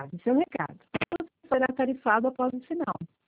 Guarde seu recado. Você será tarifado após o sinal.